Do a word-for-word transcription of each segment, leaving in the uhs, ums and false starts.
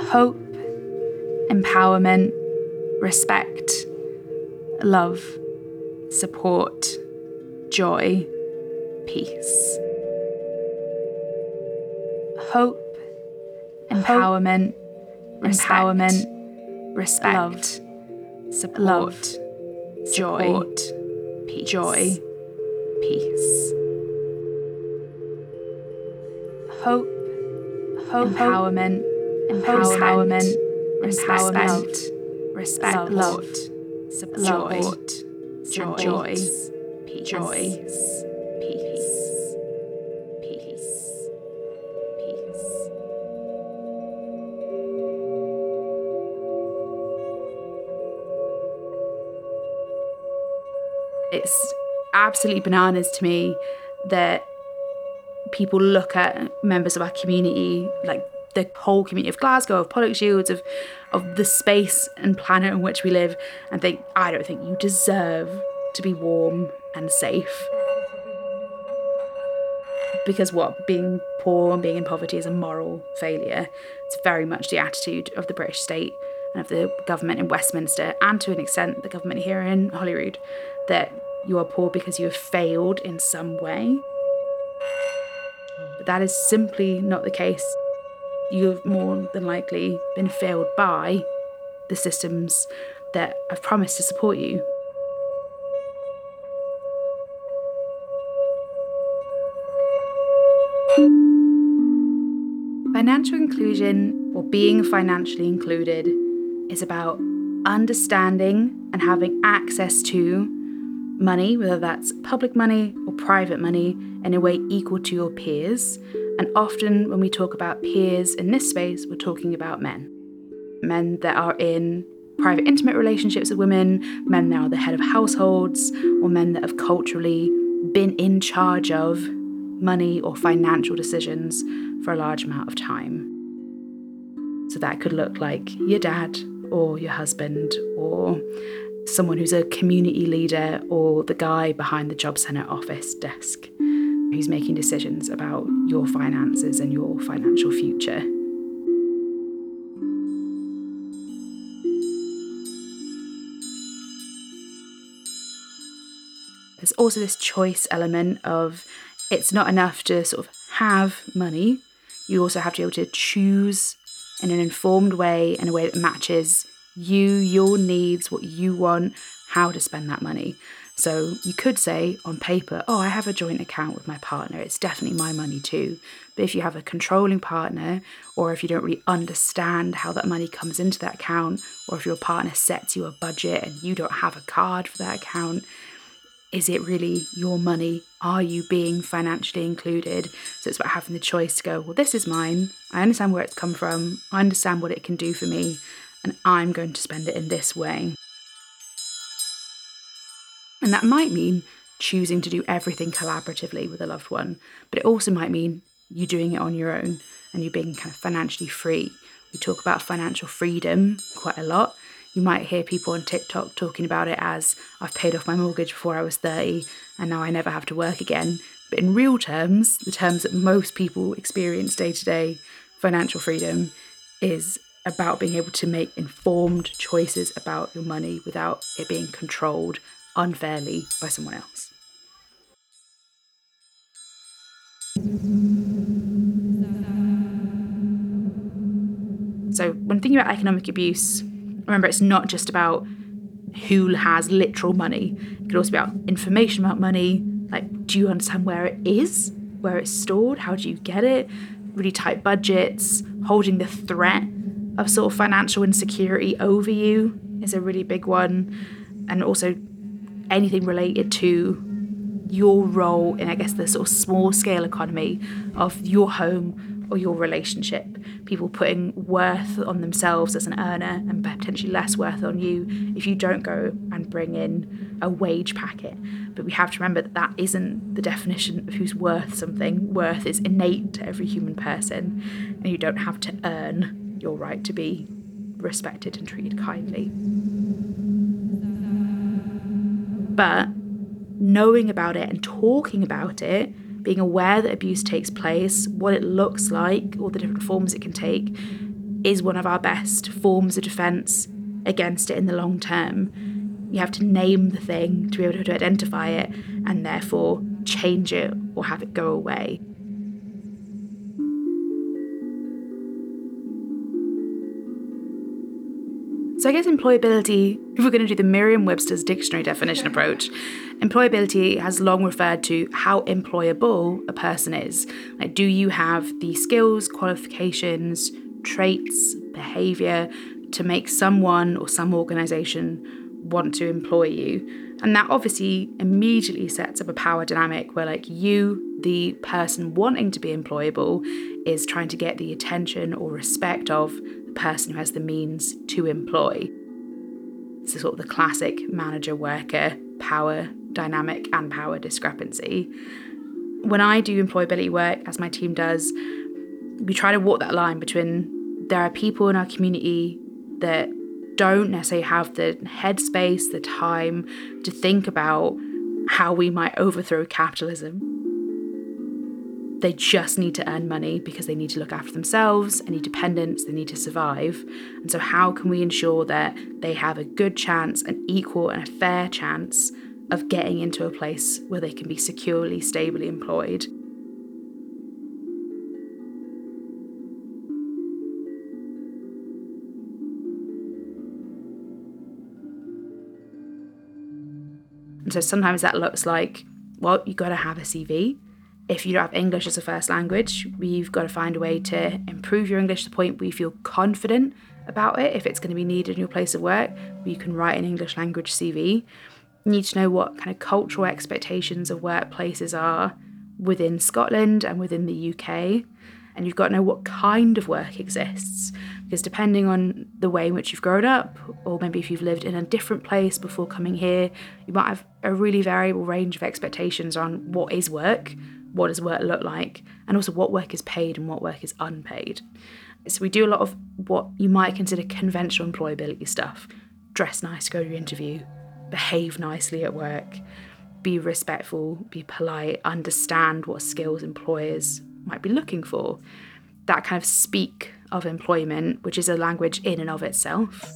hope, empowerment, respect, love, support, joy, peace. Hope, empowerment, respect, empowerment, respect, love, support, love, joy, support, peace. Joy, peace. Hope, hope, empowerment, empowerment, respect, respect, respect, love, support, joy, joy, peace, joy, peace, peace, peace. It's absolutely bananas to me that people look at members of our community, like the whole community of Glasgow, of Pollokshields, of of the space and planet in which we live, and think, I don't think you deserve to be warm and safe. Because what? Being poor and being in poverty is a moral failure. It's very much the attitude of the British state and of the government in Westminster, and to an extent the government here in Holyrood, that you are poor because you have failed in some way. But that is simply not the case. You have more than likely been failed by the systems that have promised to support you. Financial inclusion, or being financially included, is about understanding and having access to money, whether that's public money or private money, in a way equal to your peers. And often when we talk about peers in this space, we're talking about men. Men that are in private intimate relationships with women, men that are the head of households, or men that have culturally been in charge of money or financial decisions for a large amount of time. So that could look like your dad or your husband, or someone who's a community leader, or the guy behind the job centre office desk who's making decisions about your finances and your financial future. There's also this choice element of, it's not enough to sort of have money, you also have to be able to choose in an informed way, in a way that matches you, your needs, what you want, how to spend that money. So you could say on paper, oh, I have a joint account with my partner, it's definitely my money too. But if you have a controlling partner, or if you don't really understand how that money comes into that account, or if your partner sets you a budget and you don't have a card for that account, is it really your money? Are you being financially included? So it's about having the choice to go, well, this is mine. I understand where it's come from. I understand what it can do for me. And I'm going to spend it in this way. And that might mean choosing to do everything collaboratively with a loved one. But it also might mean you doing it on your own and you being kind of financially free. We talk about financial freedom quite a lot. You might hear people on TikTok talking about it as, I've paid off my mortgage before I was thirty and now I never have to work again. But in real terms, the terms that most people experience day to day, financial freedom is about being able to make informed choices about your money without it being controlled unfairly by someone else. So when thinking about economic abuse, remember, it's not just about who has literal money. It could also be about information about money. Like, do you understand where it is, where it's stored? How do you get it? Really tight budgets, holding the threat of sort of financial insecurity over you is a really big one. And also anything related to your role in, I guess, the sort of small scale economy of your home or your relationship. People putting worth on themselves as an earner and potentially less worth on you if you don't go and bring in a wage packet. But we have to remember that that isn't the definition of who's worth something. Worth is innate to every human person, and you don't have to earn your right to be respected and treated kindly. But knowing about it and talking about it, being aware that abuse takes place, what it looks like, all the different forms it can take, is one of our best forms of defence against it in the long term. You have to name the thing to be able to identify it and therefore change it or have it go away. So I guess employability, if we're going to do the Merriam-Webster's dictionary definition approach, employability has long referred to how employable a person is. Like, do you have the skills, qualifications, traits, behaviour to make someone or some organisation want to employ you? And that obviously immediately sets up a power dynamic where, like, you, the person wanting to be employable, is trying to get the attention or respect of the person who has the means to employ. It's sort of the classic manager-worker power dynamic and power discrepancy. When I do employability work, as my team does, we try to walk that line between there are people in our community that don't necessarily have the headspace, the time to think about how we might overthrow capitalism. They just need to earn money because they need to look after themselves, any dependents, they need to survive. And so how can we ensure that they have a good chance, an equal and a fair chance of getting into a place where they can be securely, stably employed? And so sometimes that looks like, well, you've got to have a C V. If you don't have English as a first language, we've got to find a way to improve your English to the point where you feel confident about it. If it's going to be needed in your place of work, where you can write an English language C V. You need to know what kind of cultural expectations of workplaces are within Scotland and within the U K. And you've got to know what kind of work exists. Because depending on the way in which you've grown up, or maybe if you've lived in a different place before coming here, you might have a really variable range of expectations on what is work, what does work look like, and also what work is paid and what work is unpaid. So we do a lot of what you might consider conventional employability stuff. Dress nice, go to your interview, behave nicely at work, be respectful, be polite, understand what skills employers might be looking for. That kind of speak of employment, which is a language in and of itself.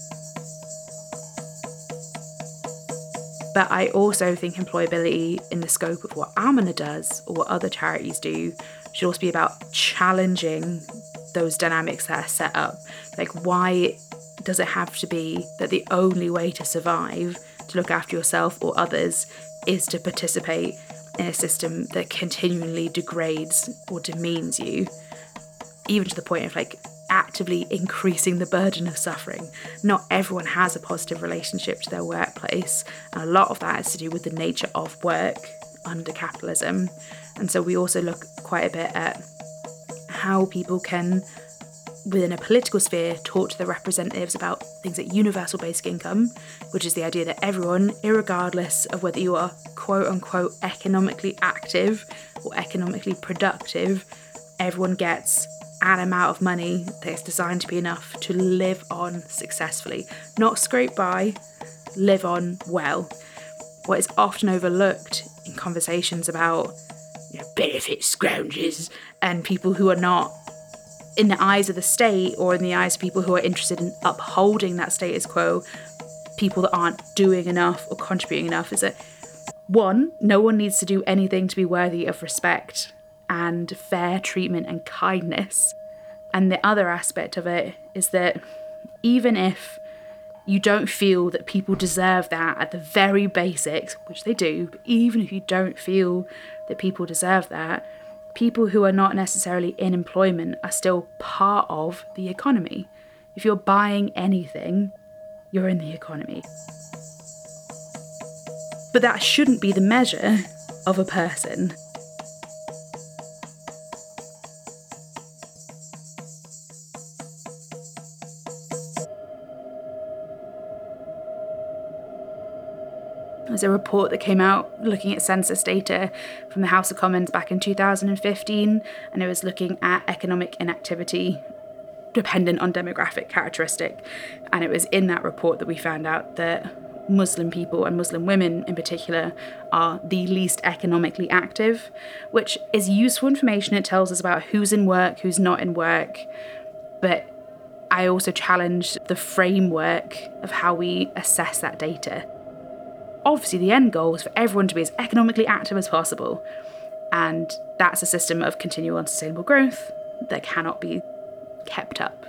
But I also think employability in the scope of what Amina does or what other charities do should also be about challenging those dynamics that are set up. Like, why does it have to be that the only way to survive, to look after yourself or others, is to participate in a system that continually degrades or demeans you, even to the point of like actively increasing the burden of suffering? Not everyone has a positive relationship to their workplace, and a lot of that has to do with the nature of work under capitalism. And so we also look quite a bit at how people can, within a political sphere, talk to their representatives about things like universal basic income, which is the idea that everyone, irregardless of whether you are quote unquote economically active or economically productive, everyone gets an amount of money that's designed to be enough to live on successfully. Not scrape by, live on well. What is often overlooked in conversations about, you know, benefit scroungers and people who are not, in the eyes of the state or in the eyes of people who are interested in upholding that status quo, people that aren't doing enough or contributing enough, is that, one, no one needs to do anything to be worthy of respect and fair treatment and kindness. And the other aspect of it is that even if you don't feel that people deserve that at the very basics, which they do, but even if you don't feel that people deserve that, people who are not necessarily in employment are still part of the economy. If you're buying anything, you're in the economy. But that shouldn't be the measure of a person. There's a report that came out looking at census data from the House of Commons back in two thousand fifteen, and it was looking at economic inactivity dependent on demographic characteristic. And it was in that report that we found out that Muslim people, and Muslim women in particular, are the least economically active, which is useful information. It tells us about who's in work, who's not in work, but I also challenge the framework of how we assess that data. Obviously, the end goal is for everyone to be as economically active as possible. And that's a system of continual and sustainable growth that cannot be kept up.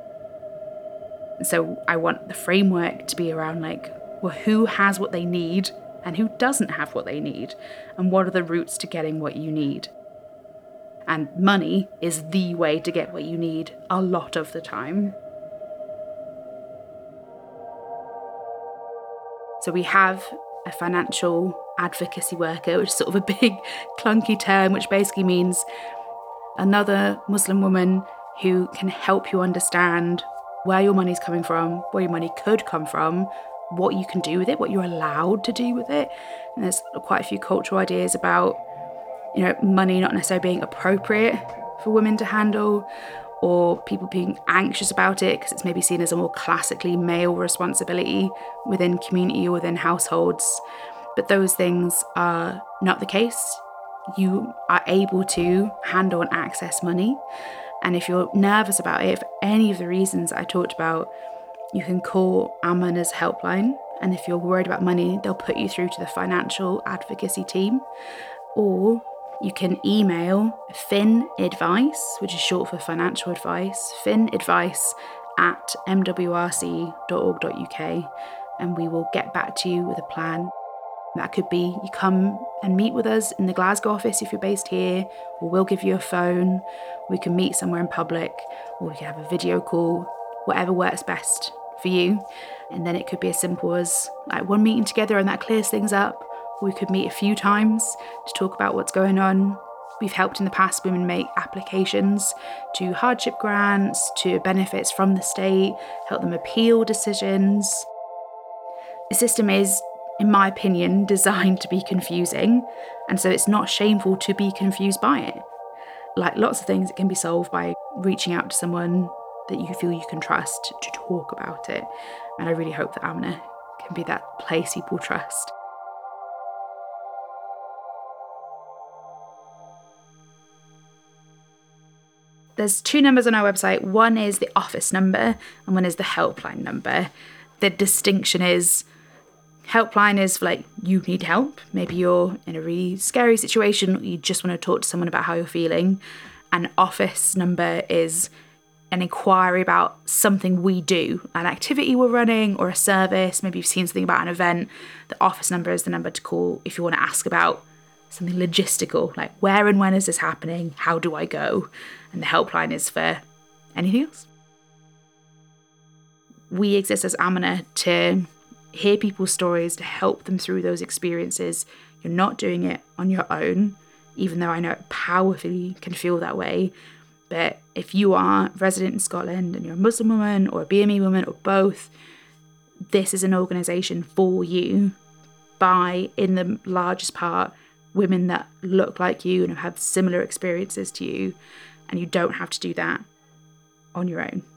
So I want the framework to be around like, well, who has what they need and who doesn't have what they need? And what are the routes to getting what you need? And money is the way to get what you need a lot of the time. So we have a financial advocacy worker, which is sort of a big clunky term, which basically means another Muslim woman who can help you understand where your money's coming from, where your money could come from, what you can do with it, what you're allowed to do with it. And there's quite a few cultural ideas about, you know, money not necessarily being appropriate for women to handle, or people being anxious about it because it's maybe seen as a more classically male responsibility within community or within households. But those things are not the case. You are able to handle and access money. And if you're nervous about it, for any of the reasons I talked about, you can call Amanah's helpline. And if you're worried about money, they'll put you through to the financial advocacy team. Or you can email finadvice, which is short for financial advice, finadvice at m w r c dot org dot u k, and we will get back to you with a plan. That could be you come and meet with us in the Glasgow office if you're based here, or we'll give you a phone, we can meet somewhere in public, or we can have a video call, whatever works best for you. And then it could be as simple as like one meeting together and that clears things up. We could meet a few times to talk about what's going on. We've helped in the past women make applications to hardship grants, to benefits from the state, help them appeal decisions. The system is, in my opinion, designed to be confusing, and so it's not shameful to be confused by it. Like lots of things, it can be solved by reaching out to someone that you feel you can trust to talk about it. And I really hope that Amanah can be that place people trust. There's two numbers on our website. One is the office number and one is the helpline number. The distinction is helpline is for like you need help. Maybe you're in a really scary situation or you just want to talk to someone about how you're feeling. And office number is an inquiry about something we do, an activity we're running or a service. Maybe you've seen something about an event. The office number is the number to call if you want to ask about something logistical, like where and when is this happening? How do I go? And the helpline is for anything else. We exist as Amanah to hear people's stories, to help them through those experiences. You're not doing it on your own, even though I know it powerfully can feel that way. But if you are resident in Scotland and you're a Muslim woman or a B M E woman or both, this is an organisation for you by, in the largest part, women that look like you and have had similar experiences to you, and you don't have to do that on your own.